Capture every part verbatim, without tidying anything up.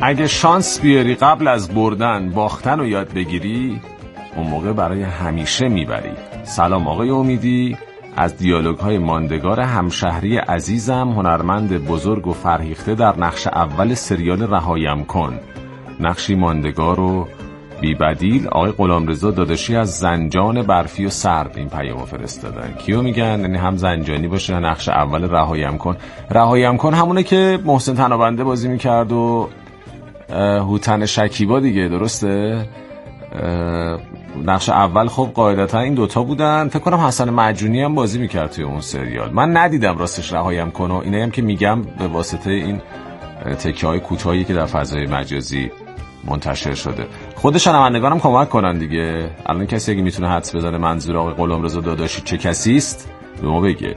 اگه شانس بیاری قبل از بردن باختن رو یاد بگیری، اون موقع برای همیشه میبری. سلام آقای امیدی، از دیالوگ‌های ماندگار همشهری عزیزم، هنرمند بزرگ و فرهیخته در نقش اول سریال رهایم کن. نقشی ماندگار و بی‌بدیل. آقای غلامرضا داداشی از زنجان برفی و سرد این پیامو فرستادن. کیو میگن؟ یعنی هم زنجانی باشه نقش اول رهایم کن. رهایم کن همونه که محسن تنابنده بازی میکرد و هوتن شکیبا دیگه، درسته؟ نقش اول خب قاعدتا این دوتا بودن. فکر کنم حسن معجونی هم بازی میکرد توی اون سریال. من ندیدم راستش رهایم کن و اینایی هم که میگم به واسطه این تکه های کوتاهی که در فضای مجازی منتشر شده. خود شنوندگانم کمک کنن دیگه. الان کسی اگه میتونه حدس بزنه منظور آقای غلامرضا داداشی چه کسی است به ما بگه.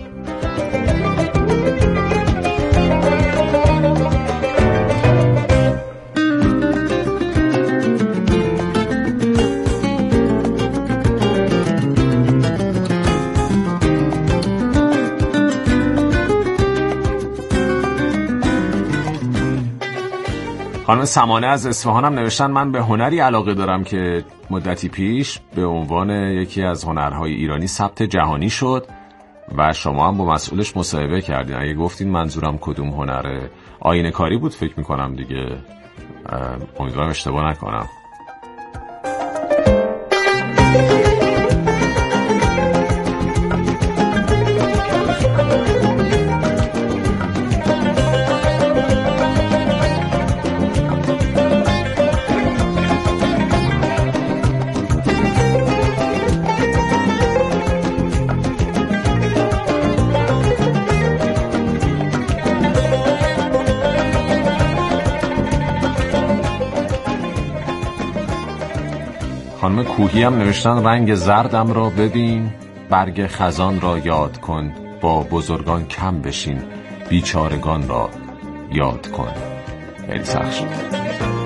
خانم سمانه از اصفهان هم نوشتن من به هنری علاقه دارم که مدتی پیش به عنوان یکی از هنرهای ایرانی ثبت جهانی شد و شما هم با مسئولش مصاحبه کردین. اگه گفتین منظورم کدوم هنره، آینه کاری بود فکر میکنم دیگه، امیدوارم اشتباه نکنم. خانم کوهی هم نوشتن رنگ زردم را ببین، برگ خزان را یاد کن، با بزرگان کم بشین، بیچارگان را یاد کن. خیلی سخت شد.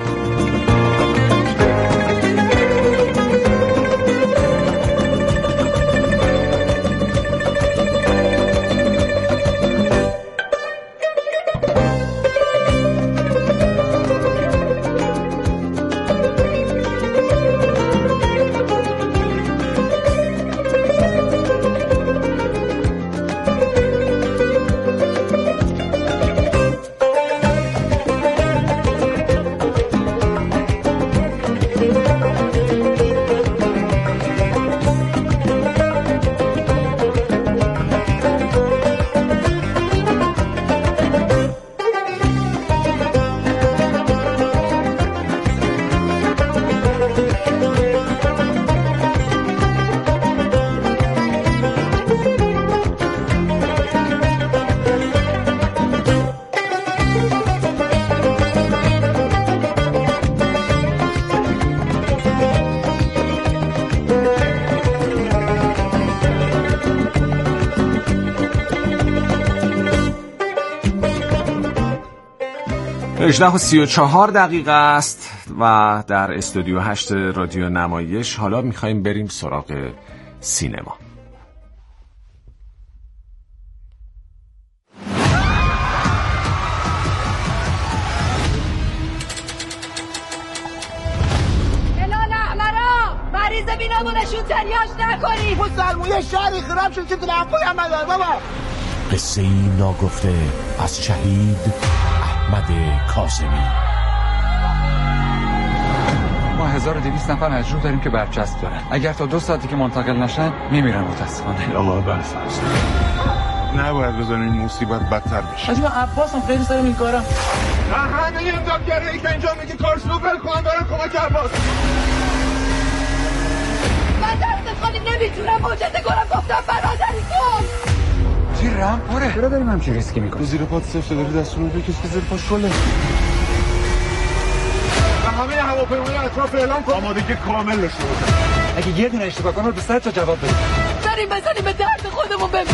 هجده و سی و چهار دقیقه است و در استودیو هشت رادیو نمایش حالا میخواییم بریم سراغ سینما. هلال احمرا مریض بینامونشون تریاج نکنی. مسلمون شهری خراب شد که تلفوی هم نداره بابا. قصه ای ناگفته از شهید احمد کاظمی. ما هزار و دویست نفر مجروح داریم که برچسب دارن. اگر تا دو ساعتی که منتقل نشن میمیرن متاسفانه. الله برفرست. نباید بذارین این مصیبت بدتر بشه. حاجی من عباسم خیلی سرم این کارم. نه همه امدادگرایی که اینجا میگه کارشلو بل کن دارن کمک عباس. من دست خالی نمیتونم معجزه کنم. گفتم برادری کن. چی رم پره؟ چرا داریم همچین ریسکی میکنیم؟ زیر پات سفته داری دستور میده کسی که زیر پاش شله. و همه هواپیمای اطراف اعلام کن آمادگی کامل داشته باشن. اگه یه دونه اشتباه کنه به صد تا جواب بده. داریم بزنیم به درد خودمون. ببین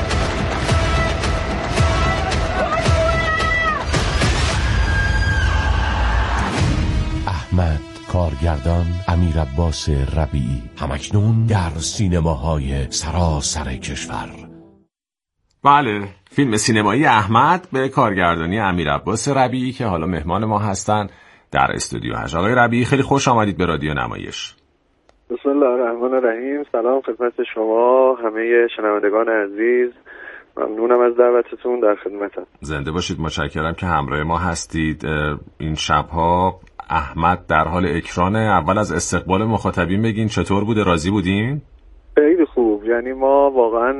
احمد کارگردان امیر عباس ربیعی، همکنون در سینماهای سراسر کشور. بله، فیلم سینمایی احمد به کارگردانی امیر عباس ربیعی که حالا مهمان ما هستن در استودیو هشت. آقای ربیعی خیلی خوش آمدید به رادیو نمایش. بسم الله الرحمن الرحیم. سلام خدمت شما همه شنوندگان عزیز، ممنونم از دعوتتون، در خدمتم. زنده باشید، متشکرم که همراه ما هستید. این شبها احمد در حال اکرانه. اول از استقبال مخاطبین بگین چطور بوده، راضی بودین؟ خیلی خوب، یعنی ما واقعا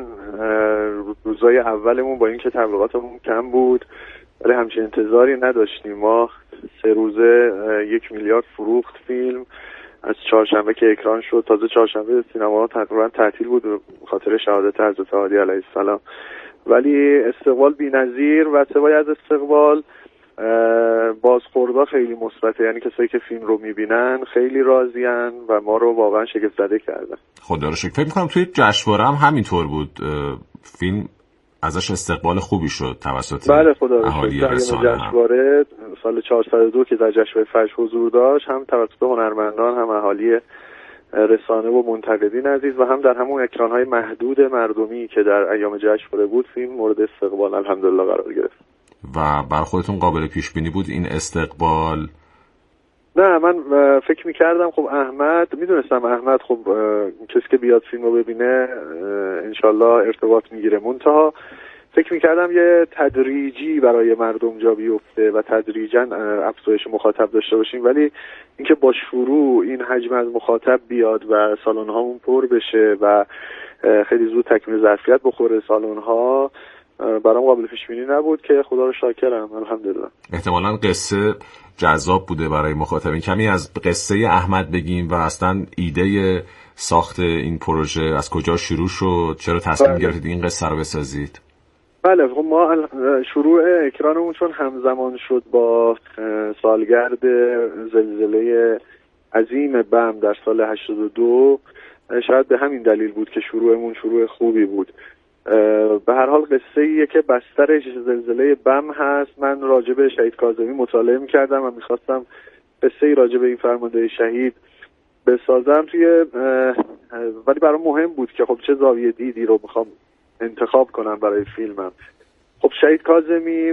روزای اولمون با اینکه تبلیغاتمون کم بود ولی همچین انتظاری نداشتیم. ما سه روزه یک میلیارد فروخت فیلم از چهارشنبه که اکران شد. تازه چهارشنبه سینما تقریبا تعطیل بود به خاطر شهادت حضرت هادی علیه السلام، ولی استقبال بی‌نظیر و سوای از استقبال بازخوردها خیلی مثبته. یعنی کسایی که فیلم رو میبینن خیلی راضین و ما رو واقعا شگفت زده کردن. خدا رو شکر. فکر می‌کنم توی جشنواره هم همینطور بود، فیلم ازش استقبال خوبی شد توسط بله خدا رو اهالی شکر. جشنواره سال چهارصد و دو که در جشنواره فجر حضور داشت، هم توسط هنرمندان هم اهالی رسانه و منتقدین عزیز و هم در همون اکران‌های محدود مردمی که در ایام جشنواره بود، فیلم مورد استقبال الحمدلله قرار گرفت. و بر خودتون قابل پیش بینی بود این استقبال؟ نه، من فکر می‌کردم خب احمد، میدونستم احمد خب کسی که بیاد فیلم رو ببینه انشالله ارتباط میگیره، منتها فکر می‌کردم یه تدریجی برای مردم جا بیفته و تدریجاً افزایش مخاطب داشته باشیم، ولی اینکه با شروع این حجم از مخاطب بیاد و سالن‌هامون پر بشه و خیلی زود تکمیل ظرفیت بخوره سالن‌ها، برام قابل پیش بینی نبود که خدا رو شاکرم الحمدلله. احتمالاً قصه جذاب بوده برای مخاطبین. کمی از قصه احمد بگیم و اصلا ایده ساخت این پروژه از کجا شروع شد، چرا تصمیم گرفتید این قصه رو بسازید؟ بله خب ما شروع اکرانمون چون همزمان شد با سالگرد زلزله عظیم بم در سال هشتاد و دو، شاید به همین دلیل بود که شروعمون شروع خوبی بود. به هر حال قصه ایه که بستر زلزله بم هست. من راجع به شهید کاظمی مطالعه می‌کردم و می‌خواستم قصه ای راجع به این فرمانده شهید بسازم توی ولی برام مهم بود که خب چه زاویه دیدی رو می‌خوام انتخاب کنم برای فیلمم. خب شهید کاظمی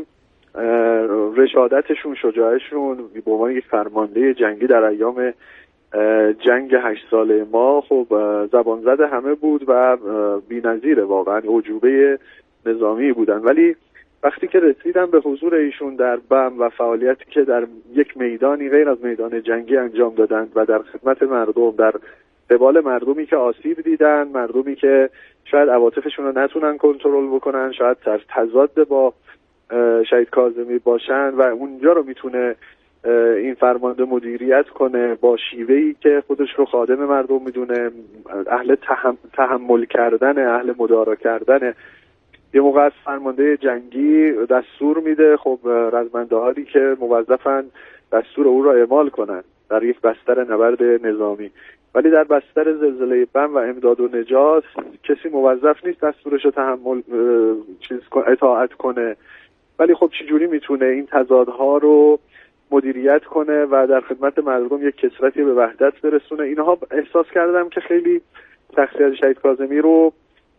رشادتشون، شجاعتشون به عنوان یک فرمانده جنگی در ایام جنگ هشت ساله ما خب زبان زده همه بود و بی‌نظیره، واقعا عجوبه نظامی بودن. ولی وقتی که رسیدم به حضور ایشون در بم و فعالیتی که در یک میدانی غیر از میدان جنگی انجام دادند و در خدمت مردم، در قبال مردمی که آسیب دیدن، مردمی که شاید عواطفشون رو نتونن کنترل بکنن، شاید در تضاد با شهید کاظمی باشن و اونجا رو میتونه این فرمانده مدیریت کنه با شیوهی که خودش رو خادم مردم میدونه، اهل تحم... تحمل کردن، اهل مدارا کردن. یه موقع از فرمانده جنگی دستور میده خب رزمنده‌هایی که موظفن دستور او را اعمال کنن در یک بستر نبرد نظامی، ولی در بستر زلزله بم و امداد و نجات کسی موظف نیست دستورش رو تحمل چیز اطاعت کنه، ولی خب چجوری میتونه این تضادها رو مدیریت کنه و در خدمت مردم یک کسرتی به وحدت برسونه. اینها احساس کردم که خیلی شخصیت شهید کاظمی رو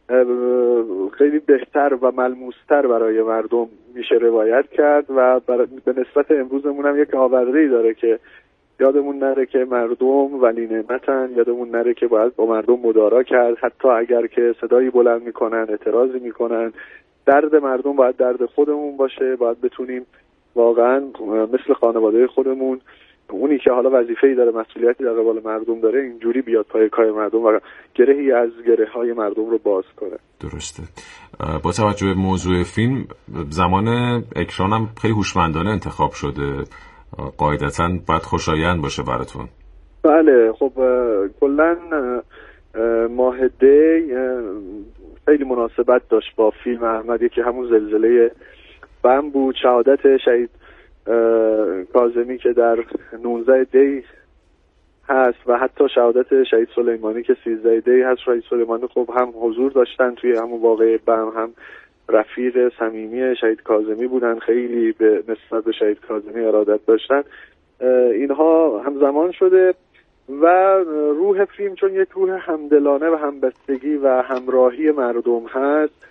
خیلی بهتر و ملموستر برای مردم میشه روایت کرد و به نسبت امروزمون هم یک آورده‌ای داره که یادمون نره که مردم ولی نعمتن، یادمون نره که باید با مردم مدارا کرد، حتی اگر که صدایی بلند میکنن، اعتراضی میکنن، درد مردم باید درد خودمون باشه، باید بتونیم واقعا مثل خانواده خودمون، اونی که حالا وظیفه‌ای داره، مسئولیتی در قبال مردم داره، اینجوری بیاد پای کار مردم و گرهی از گره‌های مردم رو باز کنه. درسته. با توجه به موضوع فیلم، زمان اکران هم خیلی هوشمندانه انتخاب شده، قاعدتاً باید خوشایند باشه براتون. بله خب کلاً ماه دی خیلی مناسبت داشت با فیلم احمدی که همون زلزله بم بود، شهادت شهید کاظمی که در نوزده دی هست و حتی شهادت شهید سلیمانی که سیزده دی هست. شهید سلیمانی خب هم حضور داشتن توی همون واقعه بم، هم رفیق صمیمی شهید کاظمی بودن، خیلی به نسبت به شهید کاظمی ارادت داشتن. اینها همزمان شده و روح فیلم چون یک روح همدلانه و همبستگی و همراهی مردم هست،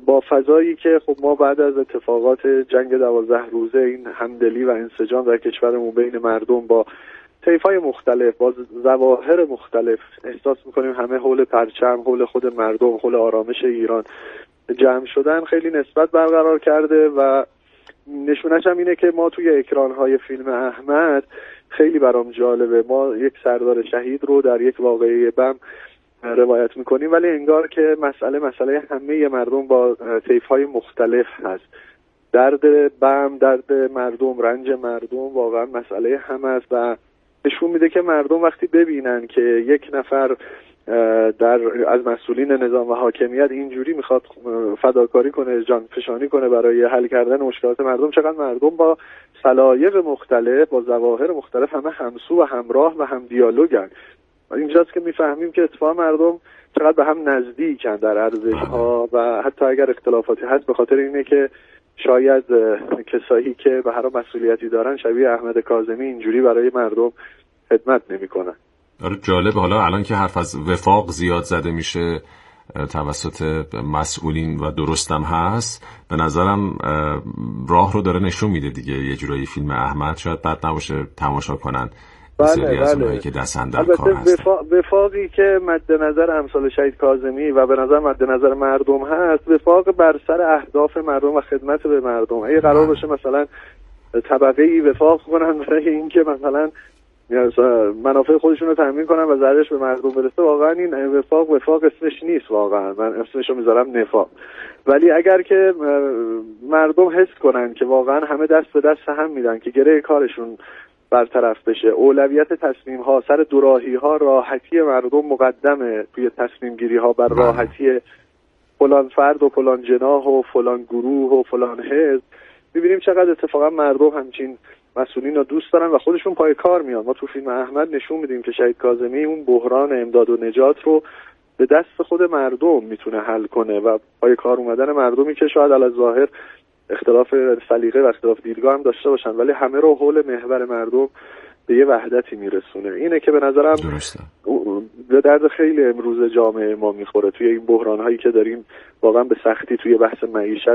با فضایی که خب ما بعد از اتفاقات جنگ دوازده روزه، این همدلی و انسجام در کشورمون بین مردم با طیف‌های مختلف، با ظواهر مختلف، احساس می‌کنیم همه حول پرچم، حول خود مردم، حول آرامش ایران جمع شدن، خیلی نسبت برقرار کرده و نشونش هم اینه که ما توی اکران‌های فیلم احمد خیلی برام جالبه، ما یک سردار شهید رو در یک واقعه بم روایت میکنیم ولی انگار که مسئله مسئله همه مردم با طیف‌های مختلف هست. درد بم، درد مردم، رنج مردم واقعا مسئله هم است و نشون میده که مردم وقتی ببینن که یک نفر در از مسئولین نظام و حاکمیت اینجوری میخواد فداکاری کنه، جان فشانی کنه برای حل کردن مشکلات مردم، چقدر مردم با سلایق مختلف، با ظواهر مختلف همه همسو و همراه و هم دیالوگن. اینجاست که میفهمیم که اتفاقا مردم چقدر به هم نزدیکن در ارزش‌ها و حتی اگر اختلافاتی هست به خاطر اینه که شاید کسایی که به هر مسئولیتی دارن شبیه احمد کاظمی اینجوری برای مردم خدمت نمی‌کنن. آره جالب. حالا الان که حرف از وفاق زیاد زده میشه توسط مسئولین و درستم هست، به نظرم راه رو داره نشون میده دیگه. یه جورایی فیلم احمد شاید بد نباشه تماشا کنن. بله از بله. اونایی که دستن در کار البته هستن. وفا... وفاقی که مد نظر امثال شهید کاظمی و به نظر مد نظر مردم هست، وفاق بر سر اهداف مردم و خدمت به مردم. اگه قرار باشه مثلا طبقه ای وفاق کنن برای اینکه مثلا منافع خودشون رو تامین کنن و ضررش به مردم برسه، واقعا این وفاق وفاق اسمش نیست، واقعا من اسمش رو میذارم نفاق. ولی اگر که مردم حس کنن که واقعا همه دست به دست هم میدن که گره کارشون برطرف بشه، اولویت تصمیم ها سر دوراهی ها، راحتی مردم مقدمه توی تصمیم گیری ها بر راحتی فلان فرد و فلان جناح و فلان گروه و فلان حزب، میبینیم چقدر اتفاقا مردم همچین مسئولین رو دوست دارن و خودشون پای کار میان. ما تو فیلم احمد نشون میدیم که شهید کاظمی اون بحران امداد و نجات رو به دست خود مردم میتونه حل کنه و پای کار اومدن مردمی که شاید علی ظاهر اختلاف سلیقه و اختلاف دیدگاه هم داشته باشن ولی همه رو حول محور مردم به یه وحدتی میرسونه. اینه که به نظرم به درد خیلی امروز جامعه ما میخوره توی این بحران هایی که داریم واقعا به سختی توی بحث معیشت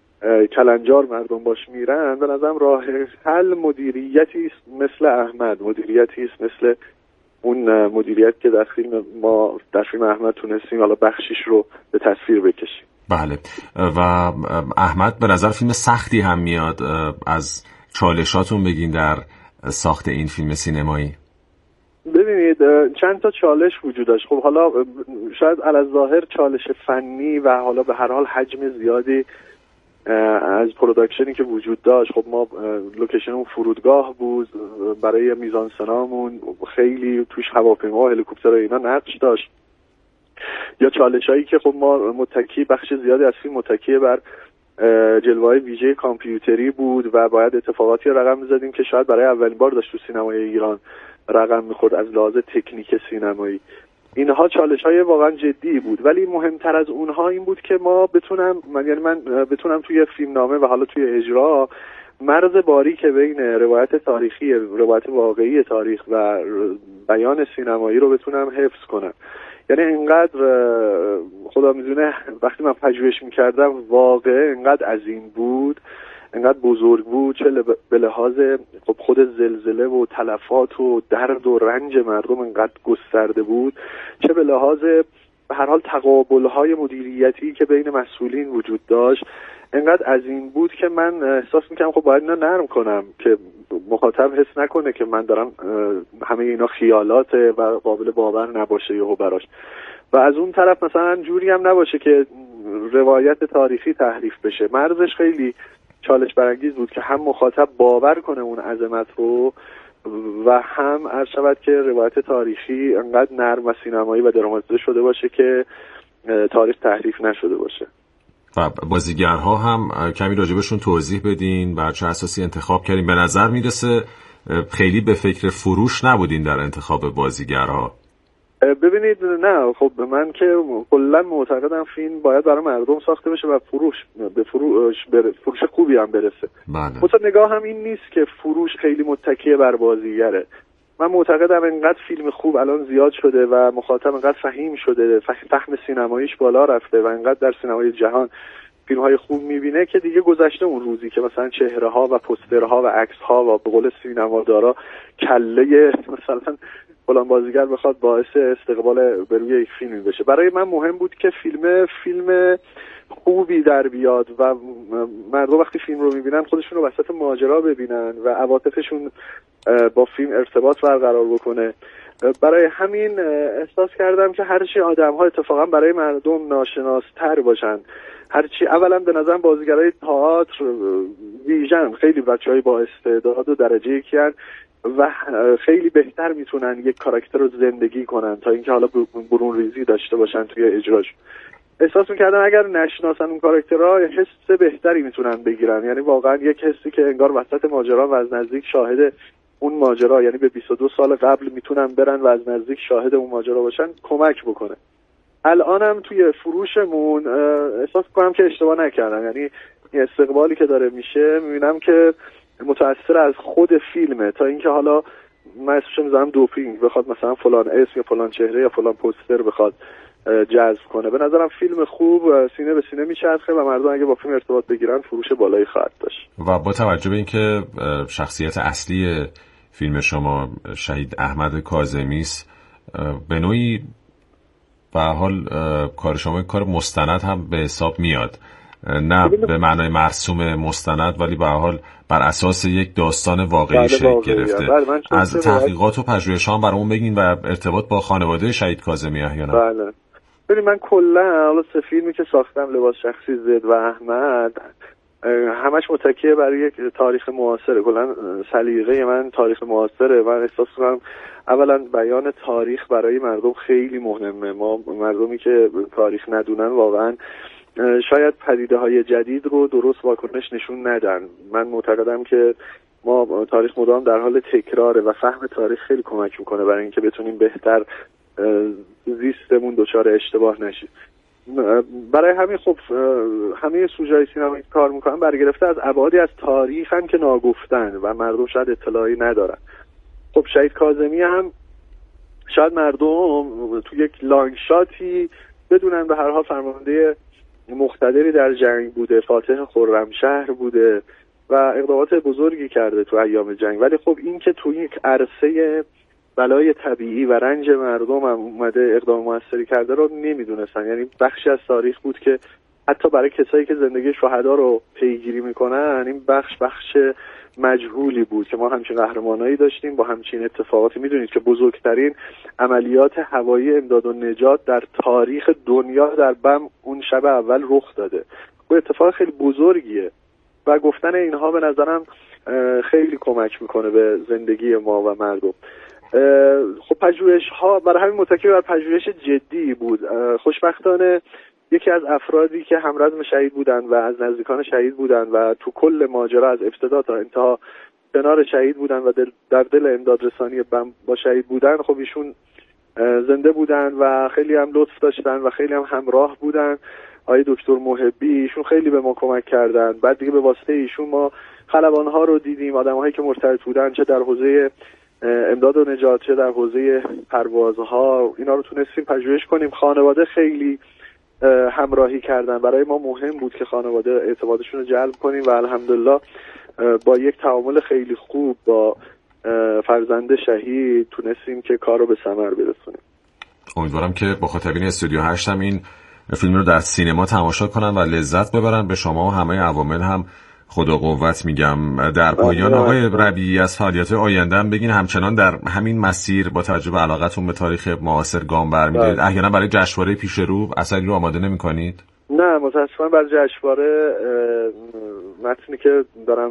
کلنجار مردم باش میرن. به نظرم راه حل مدیریتی مثل احمد، مدیریتی است مثل اون مدیریت که در فیلم ما در فیلم احمد تونستیم حالا بخشیش رو به تصویر بکشیم. بله. و احمد به نظر فیلم سختی هم میاد. از چالشاتون بگین در ساخت این فیلم سینمایی. ببینید چند تا چالش وجود داشت. خب حالا شاید علی‌الظاهر چالش فنی و حالا به هر حال حجم زیادی از پروداکشنی که وجود داشت. خب ما لوکیشنمون فرودگاه بود، برای میزانسنامون خیلی توش هواپیما و هلیکوپتر و اینا نقش داشت. یا چالشایی که خب ما متکی بخش زیادی از فیلم متکی بر جلوه‌های ویژه کامپیوتری بود و باید اتفاقاتی رقم می‌زدیم که شاید برای اولین بار داشت تو سینمای ایران رقم می‌خورد از لحاظ تکنیک سینمایی. اینها چالش‌های واقعا جدی بود ولی مهمتر از اونها این بود که ما بتونم من یعنی من بتونم توی فیلمنامه و حالا توی اجرا مرز باریک بین روایت تاریخی، روایت واقعی تاریخ و بیان سینمایی رو بتونم حفظ کنم. یعنی اینقدر خدا میدونه وقتی من پژوهش میکردم واقعه اینقدر عظیم بود، اینقدر بزرگ بود، چه به لحاظ خب خود زلزله و تلفات و درد و رنج مردم اینقدر گسترده بود، چه به لحاظ به هر حال تقابل‌های مدیریتی که بین مسئولین وجود داشت اینقدر عظیم بود که من احساس میکنم خب باید اینا نرم کنم که مخاطب حس نکنه که من دارم همه اینا خیالاته و قابل باور نباشه یهو براش. و از اون طرف مثلا جوری هم نباشه که روایت تاریخی تحریف بشه. مرزش خیلی چالش برانگیز بود که هم مخاطب باور کنه اون عظمت رو و هم عرض شود که روایت تاریخی انقدر نرم و سینمایی و دراماتیزه شده باشه که تاریخ تحریف نشده باشه. و بازیگرها هم کمی راجبشون توضیح بدین، بر چه اساسی انتخاب کردین؟ به نظر میرسه خیلی به فکر فروش نبودین در انتخاب بازیگرها. ببینید نه، خب من که کلا معتقدم فیلم باید برای مردم ساخته بشه و فروش به فروش بر... فروش خوبی هم برسه. بله. مثلا نگاه هم این نیست که فروش خیلی متکیه بر بازیگره. من معتقدم انقدر فیلم خوب الان زیاد شده و مخاطب انقدر فهیم شده، فهم سینماییش بالا رفته و انقدر در سینمای جهان فیلم های خوب میبینه که دیگه گذشته اون روزی که مثلا چهره ها و پوسترها و عکس ها و به قول سینمادارا کله مثلا فلان بازیگر بخواد باعث استقبال به روی یک فیلم بشه. برای من مهم بود که فیلم فیلم خوبی در بیاد و مردم وقتی فیلم رو میبینن خودشون رو وسط ماجرا ببینن و عواطفشون با فیلم ارتباط برقرار بکنه. برای همین احساس کردم که هرچی آدم‌ها اتفاقا برای مردم ناشناستر باشن، هرچی اولا به نظرم بازیگرای تئاتر ویژن خیلی بچه‌های با استعداد و درجه یکی‌ان و خیلی بهتر میتونن یک کاراکتر رو زندگی کنن تا اینکه حالا برون ریزی داشته باشن توی اجراش. احساس میکردم اگر نشناسن اون کاراکترها حس بهتری میتونن بگیرن، یعنی واقعا یک حسی که انگار وسط ماجرا و از نزدیک شاهد اون ماجرا، یعنی به بیست و دو سال قبل میتونن برن و از نزدیک شاهد اون ماجرا باشن، کمک بکنه. الانم توی فروشمون احساس کنم که اشتباه نکردم، یعنی این استقبالی که داره میشه میبینم که متأثر از خود فیلمه تا اینکه حالا من اسمش میذارم دوپینگ بخواد مثلا فلان اسم یا فلان چهره یا فلان پوستر بخواد جذب کنه. به نظرم فیلم خوب سینه به سینه میچرخه و مردم اگه با فیلم ارتباط بگیرن فروش بالایی خواهد داشت. و با توجه به اینکه شخصیت اصلی فیلم شما شهید احمد کاظمی است، به نوعی به حال کار شما کار مستند هم به حساب میاد، نه به معنای مرسوم مستند ولی به حال بر اساس یک داستان واقعی شکل گرفته. از تحقیقات و پژوهش‌ها هم برامون بگین و ارتباط با خانواده شهید کاظمی احیانا. بله. ببین من کلا حالا سه فیلمی که ساختم، لباس شخصی، زد و احمد، همش متکیه برای یک تاریخ معاصره. کلا سلیقه من تاریخ معاصره. من احساس کنم اولا بیان تاریخ برای مردم خیلی مهمه. ما مردمی که تاریخ ندونن واقعا شاید پدیده های جدید رو درست واکنش نشون ندن. من معتقدم که ما تاریخ مدام در حال تکراره و فهم تاریخ خیلی کمک میکنه برای اینکه بتونیم بهتر زیستمون دچار اشتباه نشیم. برای همین خب همه سوژه‌های سینمایی که کار میکنن برگرفته از ابعادی از تاریخن که ناگفتن و مردم شاید اطلاعی ندارن. خب شهید کاظمی هم شاید مردم تو یک لانگ شاتی بدونن به هر حال فرمانده مقتدری در جنگ بوده، فاتح خرمشهر بوده و اقدامات بزرگی کرده تو ایام جنگ، ولی خب این که تو یک عرصه بلای طبیعی و رنج مردم هم اومده اقدام موثری کرده رو نمیدونستن. یعنی بخشی از تاریخ بود که حتی برای کسایی که زندگی شهدا رو پیگیری میکنن این بخش بخش مجهولی بود که ما همچین قهرمانایی داشتیم با همچین اتفاقاتی. میدونید که بزرگترین عملیات هوایی امداد و نجات در تاریخ دنیا در بم اون شب اول رخ داده. و اتفاق خیلی بزرگیه و گفتن اینها به نظرم خیلی کمک میکنه به زندگی ما و مردم. خب پژوهش ها برای همین متکی بر پژوهش جدی بود. خوشبختانه یکی از افرادی که همرزم شهید بودن و از نزدیکان شهید بودن و تو کل ماجرا از ابتدا تا انتها کنار شهید بودن و دل در دل امدادرسانی بم با شهید بودن، خب ایشون زنده بودن و خیلی هم لطف داشتن و خیلی هم همراه بودن. آقای دکتر محبی ایشون خیلی به ما کمک کردن. بعد دیگه به واسطه ایشون ما خلبان‌ها رو دیدیم، آدم‌هایی که مرتبط بودن چه در حوزه امداد و نجات چه در حوزه پروازها، اینا رو تونستیم پژوهش کنیم. خانواده خیلی همراهی کردن. برای ما مهم بود که خانواده اعتمادشون رو جلب کنیم و الحمدلله با یک تعامل خیلی خوب با فرزند شهید تونستیم که کار رو به ثمر برسونیم. امیدوارم که با مخاطبین استودیو هشت هم این فیلم رو در سینما تماشا کنن و لذت ببرن. به شما و همه عوامل هم خدا قوت میگم. در پایان آقای ربیعی از فعالیت آینده هم بگین همچنان در همین مسیر با توجه به علاقتون به تاریخ معاصر گام برمی‌دارید. احیانا برای جشنواره پیش رو اثری رو آماده نمی‌کنید؟ نه متأسفانه برای جشنواره متنی که دارم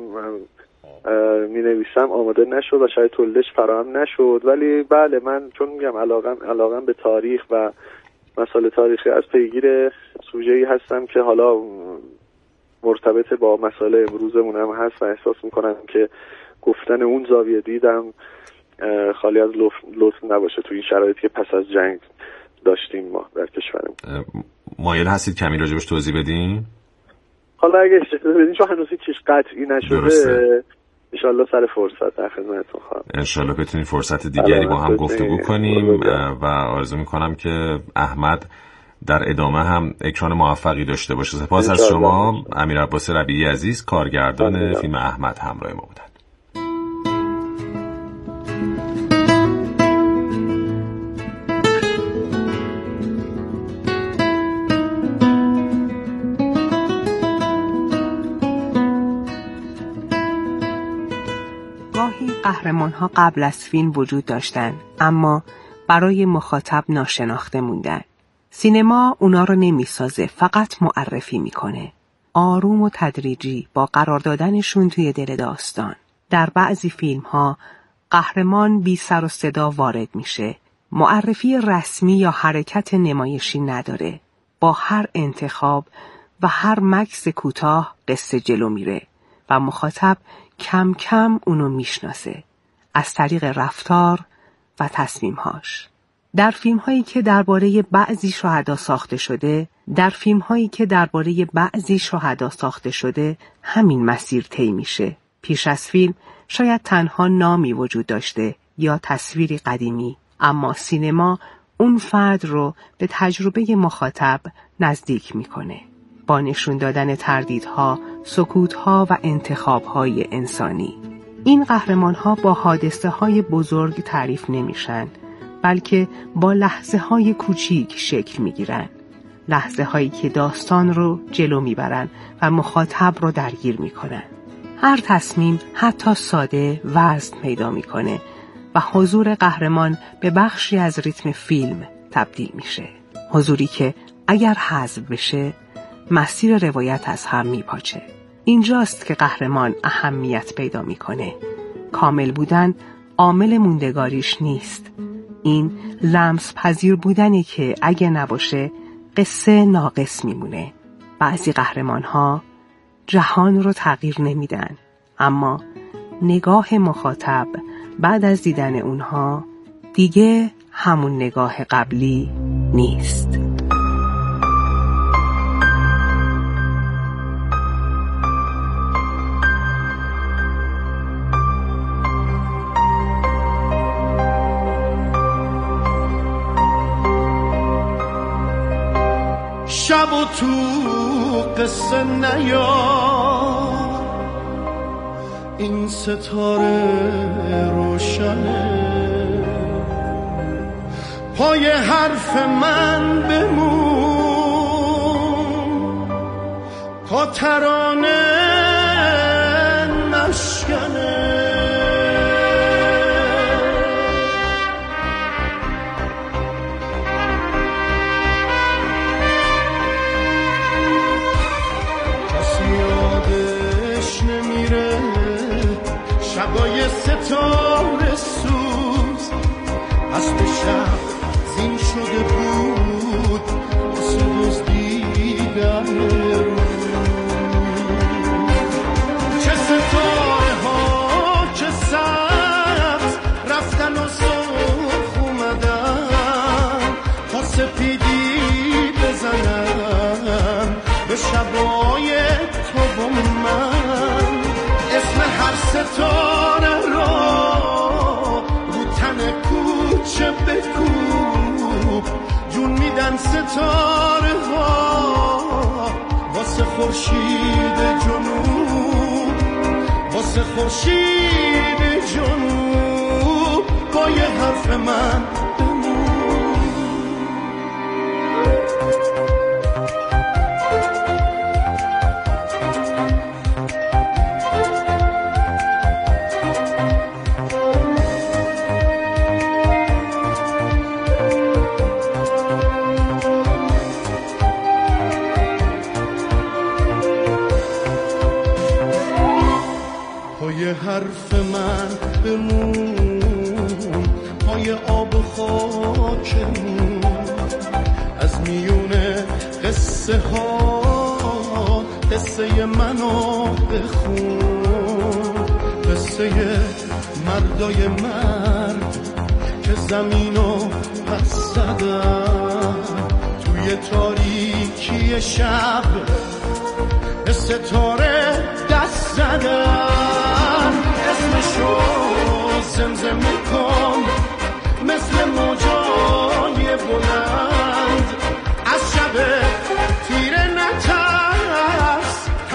می‌نویسم آماده نشد و شاید تولیدش فراهم نشد، ولی بله من چون میگم علاقم علاقم به تاریخ و مسائل تاریخی از پیگیر سوژه‌ای هستم که حالا مرتبط با مسائل امروزمون هم هست و احساس میکنم که گفتن اون زاویه دیدم خالی از لطف نباشه توی این شرایطی که پس از جنگ داشتیم ما در کشورمون. مایل هستید کمی راجبش توضیح بدین؟ حالا اگه اجازه بدین چون هنوز هیچ قطعی نشده انشالله سر فرصت در خدمتتون خواهم. انشالله بتونیم فرصت دیگری با هم گفتگو کنیم و آرزو میکنم که احمد در ادامه هم اکران موفقی داشته باشه. سپاس از شما. امیر عباس ربیعی عزیز، کارگردان فیلم احمد، همراه ما بودن. گاهی قهرمان‌ها قبل از فیلم وجود داشتند اما برای مخاطب ناشناخته موندن. سینما اونا رو نمیسازه، فقط معرفی میکنه. آروم و تدریجی با قرار دادنشون توی دل داستان. در بعضی فیلم‌ها قهرمان بی سر و صدا وارد میشه. معرفی رسمی یا حرکت نمایشی نداره. با هر انتخاب و هر مکث کوتاه قصه جلو میره و مخاطب کم کم اونو میشناسه از طریق رفتار و تصمیمهاش. در فیلم‌هایی که درباره بعضی شهدا ساخته شده، در فیلم‌هایی که درباره بعضی شهدا ساخته شده، همین مسیر طی میشه. پیش از فیلم شاید تنها نامی وجود داشته یا تصویری قدیمی، اما سینما اون فرد رو به تجربه مخاطب نزدیک میکنه. با نشون دادن تردیدها، سکوتها و انتخابهای انسانی. این قهرمانها با حادثه های بزرگ تعریف نمیشن، بلکه با لحظه های کوچیک شکل میگیرن. لحظه هایی که داستان رو جلو میبرن و مخاطب رو درگیر میکنن. هر تصمیم حتی ساده وزن پیدا میکنه و حضور قهرمان به بخشی از ریتم فیلم تبدیل میشه. حضوری که اگر حذف بشه مسیر روایت از هم میپاچه. اینجاست که قهرمان اهمیت پیدا میکنه. کامل بودن عامل موندگاریش نیست. این لمس پذیر بودنی که اگه نباشه قصه ناقص میمونه. بعضی قهرمان ها جهان رو تغییر نمیدن، اما نگاه مخاطب بعد از دیدن اونها دیگه همون نگاه قبلی نیست. شب و تو قصه نیار، این ستاره روشنه، پای حرف من بمون تا ترانه نشکنه. شبای ستاره سوز از به شب زین شده بود واسه دزدیدن روز. چه ستاره ها چه سبز رفتن و سرخ اومدن تا سپیدی بزنن به شبای تو و من. اسم هر ستاره را رو تن کوچه بکوب، جون میدن ستاره ها واسه خورشید جنوب، واسه خورشید جنوب. با یه حرف من حرف من بمون، پای آب و خاکمون، از میونه قصه ها قصه منو بخون. قصه مردای مرد که زمینو پس زدن، توی تاریکی شب به ستاره دست زدن. اسمشو زمزمه کن مثل موجای بلند از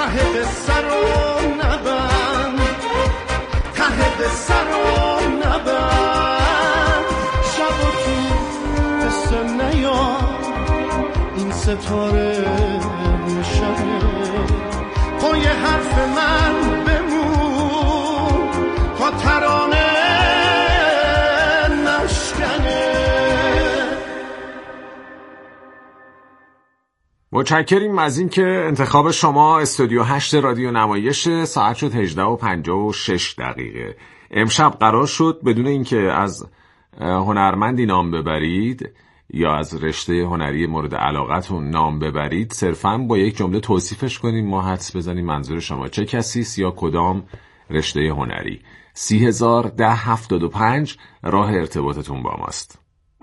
ته قصه رو نبند، ته قصه رو نبند. شب و تو قصه نیا، این ستاره شبه. پای حرف من بمون تا ترانه نشکنه. متشکریم از این که انتخاب شما استودیو هشت رادیو نمایش. ساعت شد هجده و پنجاه و شش دقیقه. امشب قرار شد بدون اینکه از هنرمندی نام ببرید یا از رشته هنری مورد علاقتون نام ببرید، صرفاً با یک جمله توصیفش کنیم، ما حدس بزنیم منظور شما چه کسیست یا کدام رشته هنری. سی هزار ده هفتاد و پنج راه ارتباطتون با ماست.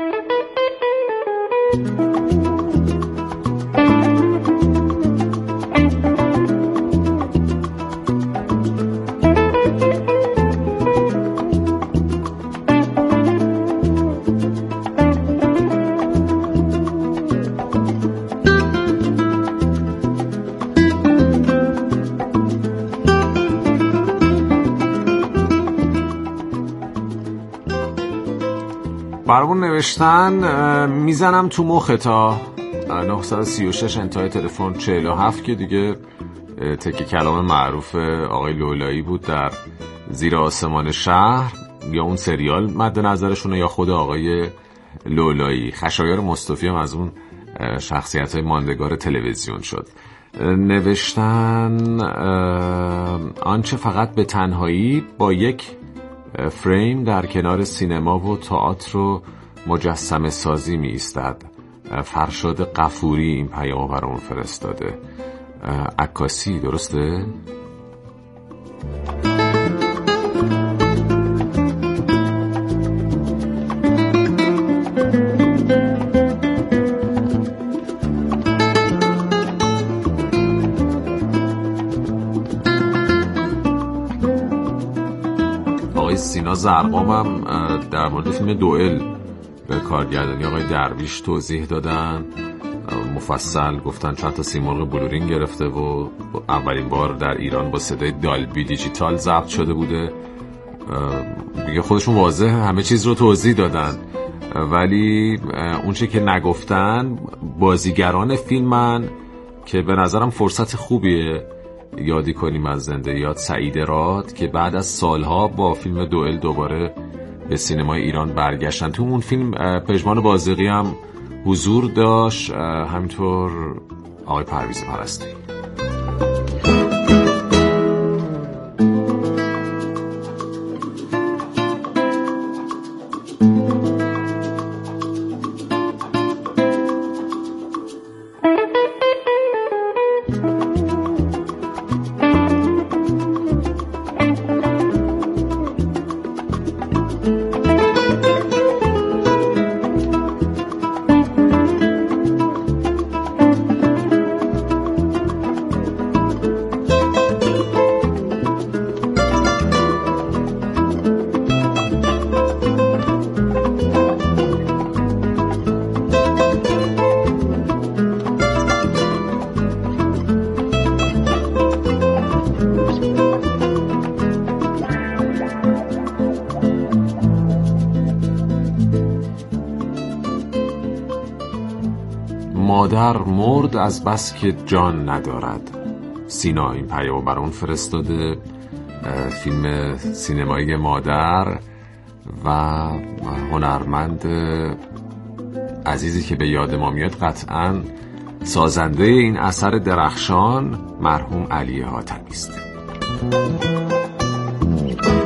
برامون نوشتن میزنم تو مخ تا نه سه شش انتهای تلفن چهل و هفت که دیگه تکی کلام معروف آقای لولایی بود در زیر آسمان شهر، یا اون سریال مد نظرشونه یا خود آقای لولایی. خشایار مصطفی هم از اون شخصیت‌های ماندگار تلویزیون شد. نوشتن آنچه فقط به تنهایی با یک فریم در کنار سینما و تئاتر و مجسمه سازی می ایستد. فرشاد غفوری این پیام برام فرستاده. عکاسی، درسته؟ سینا زرقام هم در مورد فیلم دوئل به کارگردانی آقای درویش توضیح دادن، مفصل گفتن چند تا سیمرغ بلورین گرفته و اولین بار در ایران با صدای دالبی دیجیتال ضبط شده بوده. دیگه خودشون واضح همه چیز رو توضیح دادن، ولی اونچه که نگفتن بازیگران فیلمن که به نظرم فرصت خوبیه یادی کنیم از زنده یاد سعید راد که بعد از سالها با فیلم دوئل دوباره به سینمای ایران برگشتن. تو اون فیلم پژمان بازرگی هم حضور داشت، همینطور آقای پرویز پرستی. مادر مرد از بس که جان ندارد. سینا این پیام برام فرستاده. فیلم سینمایی مادر و هنرمند عزیزی که به یاد ما میاد قطعاً سازنده این اثر درخشان مرحوم علی حاتمی است.